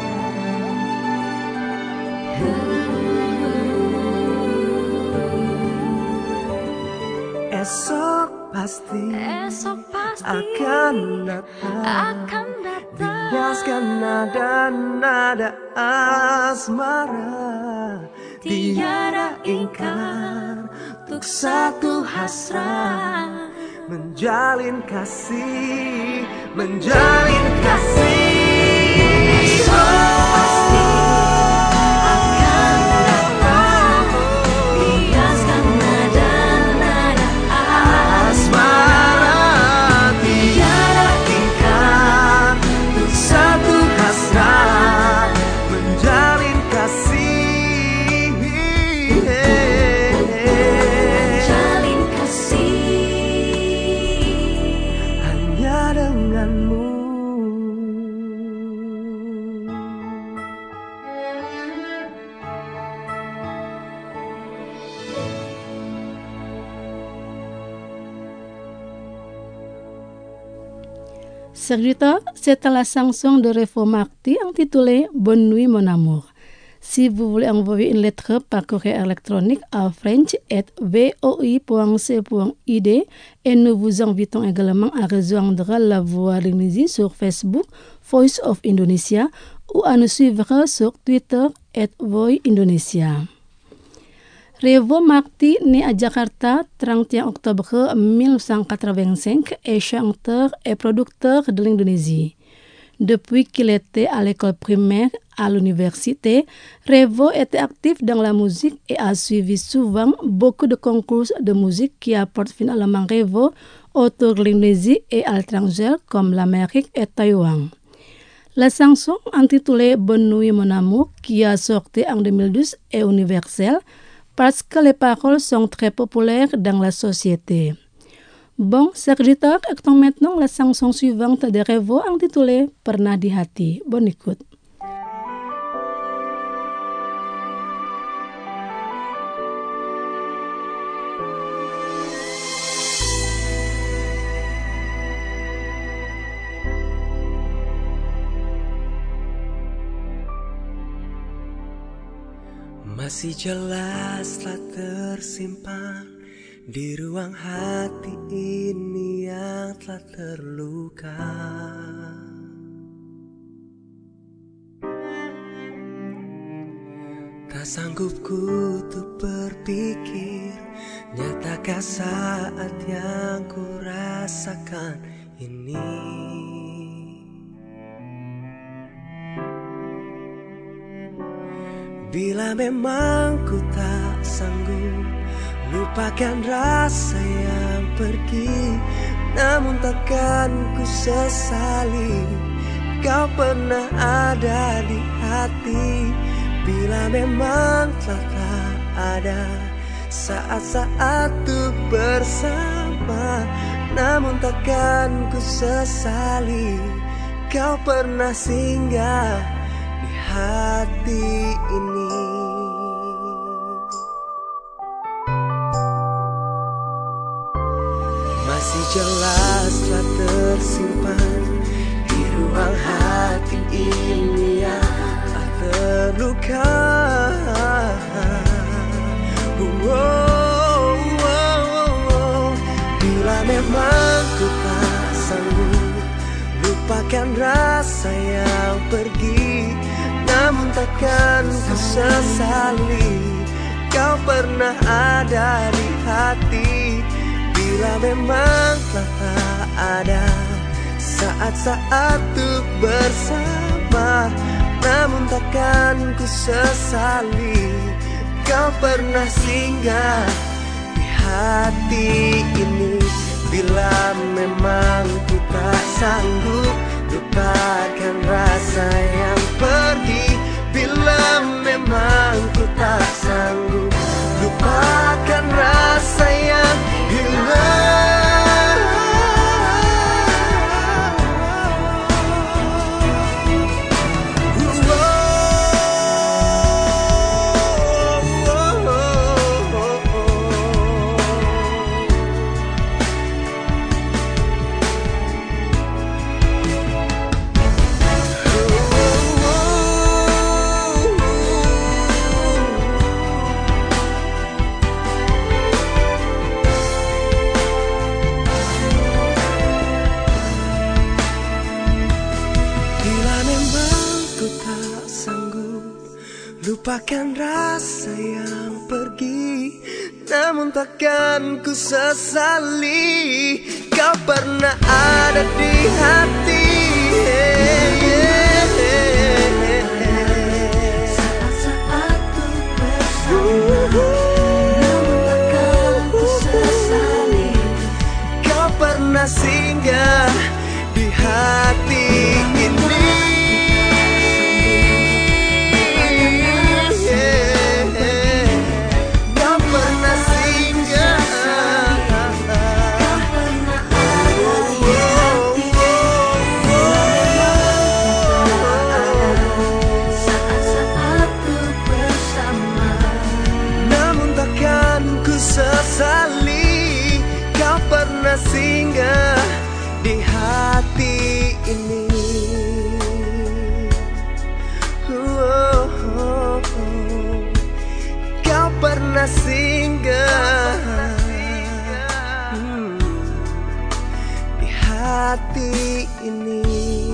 Esok pasti akan datang, biaskan nada-nada asmara, tiada ingkar, untuk satu hasrat menjalin kasih, menjalin kasih. Esok pasti akan datang, biaskan nada-nada asmara, tiada ingkar, untuk satu hasrat menjalin kasih, Menjalin kasih hanya denganmu. Serviteur, c'est la chanson de Revo Marti intitulée Bonne nuit mon amour. Si vous voulez envoyer une lettre par courrier électronique à french@voi.c.id et nous vous invitons également à rejoindre La Voix d'Indonésie sur Facebook, Voice of Indonesia, ou à nous suivre sur Twitter @voindonesia. Revo Marti, né à Jakarta 31 octobre 1985, est chanteur et producteur de l'Indonésie. Depuis qu'il était à l'école primaire à l'université, Revo était actif dans la musique et a suivi souvent beaucoup de concours de musique qui apportent finalement Revo autour de l'Indonésie et à l'étranger comme l'Amérique et Taïwan. La chanson intitulée Bonne nuit mon amour, qui a sorti en 2012, est universelle parce que les paroles sont très populaires dans la société. Bon, serviteur, écoutons maintenant la chanson suivante de Revo intitulée Pernah di Hati. Bonne écoute. Masih jelas telah tersimpan di ruang hati ini yang telah terluka. Tak sanggup ku untuk berpikir, nyatakah saat yang ku rasakan ini. Bila memang ku tak sanggup lupakan rasa yang pergi, namun takkan ku sesali kau pernah ada di hati. Bila memang telah tak ada saat-saat untuk bersama, namun takkan ku sesali kau pernah singgah di hati ini. Masih jelas telah tersimpan di ruang hati ini yang telah terluka. Bila memang ku tak sanggup lupakan rasa yang pergi, namun takkan ku sesali kau pernah ada di hati. Bila memang telah tak ada saat-saat untuk bersama, namun takkan ku sesali kau pernah singgah di hati ini. Bila memang ku tak sanggup lupakan rasa yang pergi, bila memang ku tak sanggup lupakan rasa yang hilang. Lupakan rasa yang pergi, namun takkan ku sesali kau pernah ada di hati. Saat-saat ku bersama, namun takkan ku sesali kau pernah singgah di hati ini. Sesali kau pernah singgah di hati ini. Kau pernah singgah di hati ini.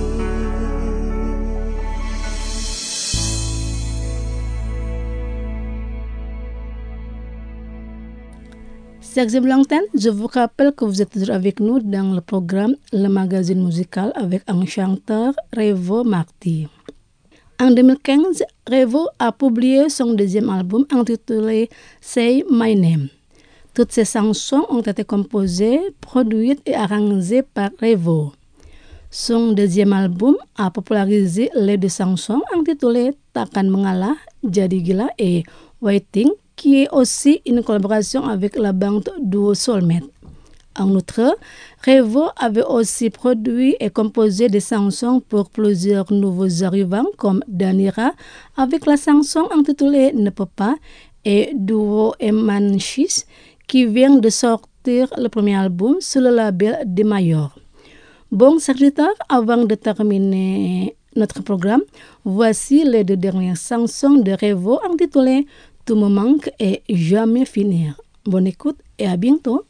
Chers Blantin, je vous rappelle que vous êtes toujours avec nous dans le programme Le Magazine Musical avec un chanteur, Revo Marti. En 2015, Revo a publié son deuxième album intitulé Say My Name. Toutes ses chansons ont été composées, produites et arrangées par Revo. Son deuxième album a popularisé les deux chansons intitulées Takkan Mengalah, Jadi Gila et Waiting, qui est aussi une collaboration avec la bande duo Soulmate. En outre, Revo avait aussi produit et composé des chansons pour plusieurs nouveaux arrivants comme Danira avec la chanson intitulée Ne peut pas et duo Emanchis qui vient de sortir le premier album sur le label de Mayor. Bon, serviteurs, avant de terminer notre programme, voici les deux dernières chansons de Revo intitulées Tout me manque et Jamais finir. Bonne écoute et à bientôt.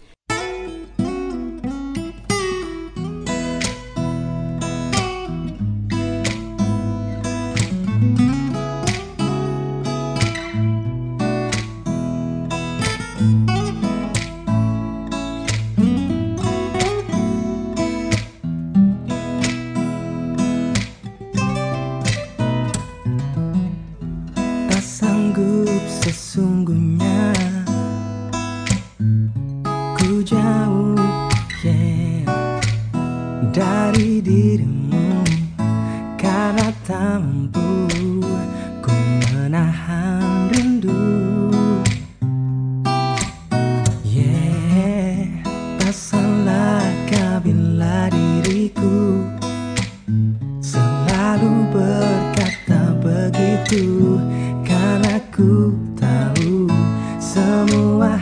Sesungguhnya ku jauh dari dirimu karena tak mampu ku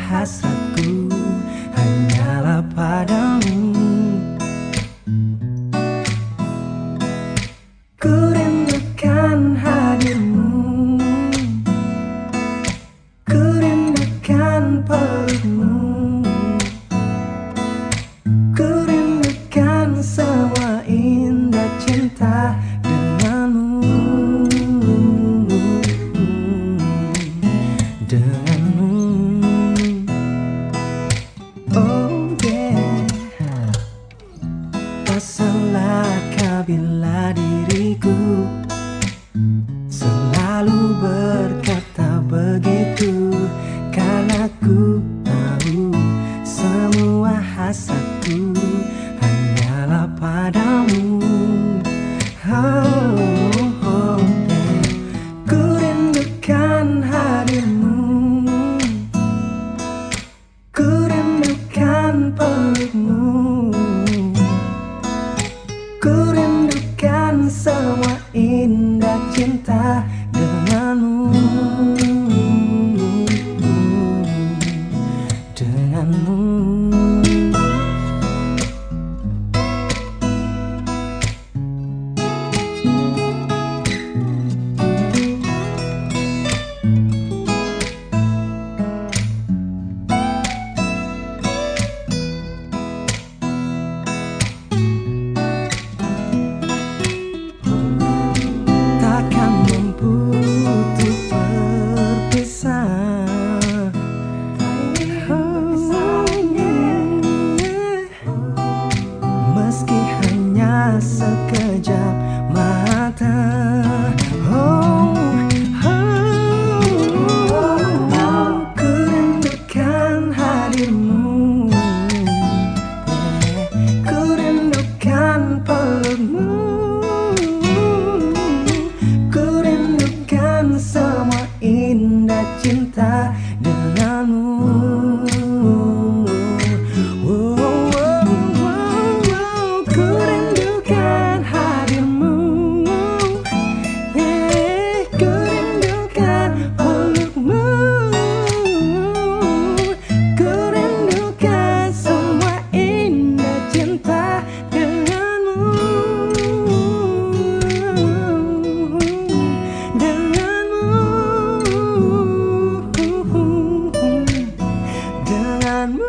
hasratku hanyalah padamu. Ku rindukan hadirmu, ku rindukan pelukmu, ku rindukan semua indah cinta denganmu, denganmu. Oh yeah. Tak salahkah bila diriku selalu berkata begitu, karena ku tahu semua hasratku hanyalah padamu. Oh, yeah. Ku rindukan hadirmu, ku rindukan pelukmu, ku rindukan semua indah cinta denganmu, denganmu. Takkan mampu untuk berpisah. Meski hanya sekejap mata. Ku rindukan hadirmu, ku rindukan pelukmu, ku rindukan semua indah cinta denganmu. Ku rindukan hadirmu, ku rindukan pelukmu, ku rindukan semua indah cinta denganmu, denganmu, denganmu,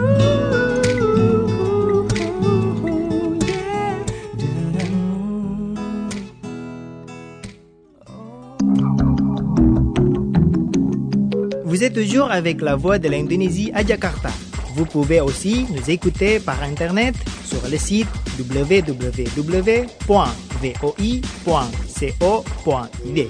yeah, denganmu. Vous êtes toujours avec la voix de l'Indonésie à Jakarta. Vous pouvez aussi nous écouter par internet sur le site www.voi.co.id.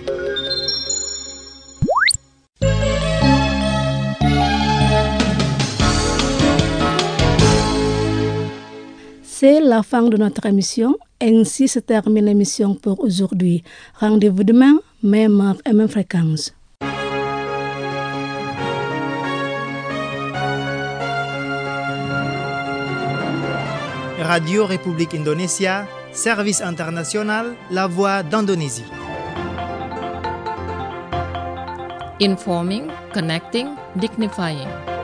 C'est la fin de notre émission. Ainsi se termine l'émission pour aujourd'hui. Rendez-vous demain, même heure et même fréquence. Radio République Indonésia, service international, la voix d'Indonésie. Informing, connecting, dignifying.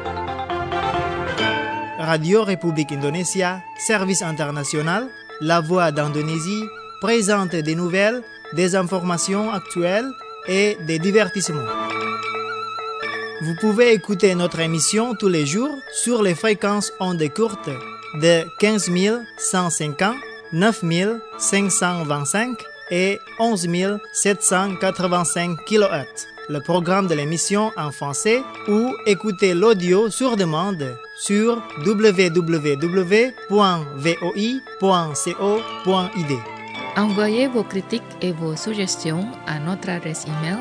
Radio République Indonésia, service international, la voix d'Indonésie, présente des nouvelles, des informations actuelles et des divertissements. Vous pouvez écouter notre émission tous les jours sur les fréquences ondes courtes de 15 150, 9 525 et 11 785 kHz. Le programme de l'émission en français ou écouter l'audio sur demande sur www.voi.co.id. Envoyez vos critiques et vos suggestions à notre adresse email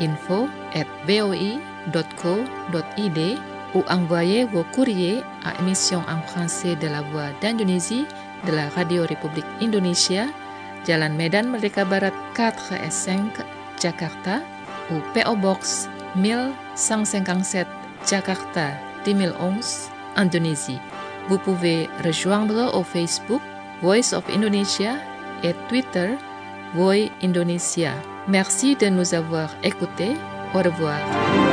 info@voi.co.id ou envoyez vos courriers à émission en français de la Voix d'Indonésie de la Radio République Indonésia, Jalan Medan Merdeka Barat 4S5, Jakarta, ou PO Box 1157, Jakarta 2011, Indonésie. Vous pouvez rejoindre au Facebook Voice of Indonesia et Twitter Voi Indonesia. Merci de nous avoir écoutés. Au revoir.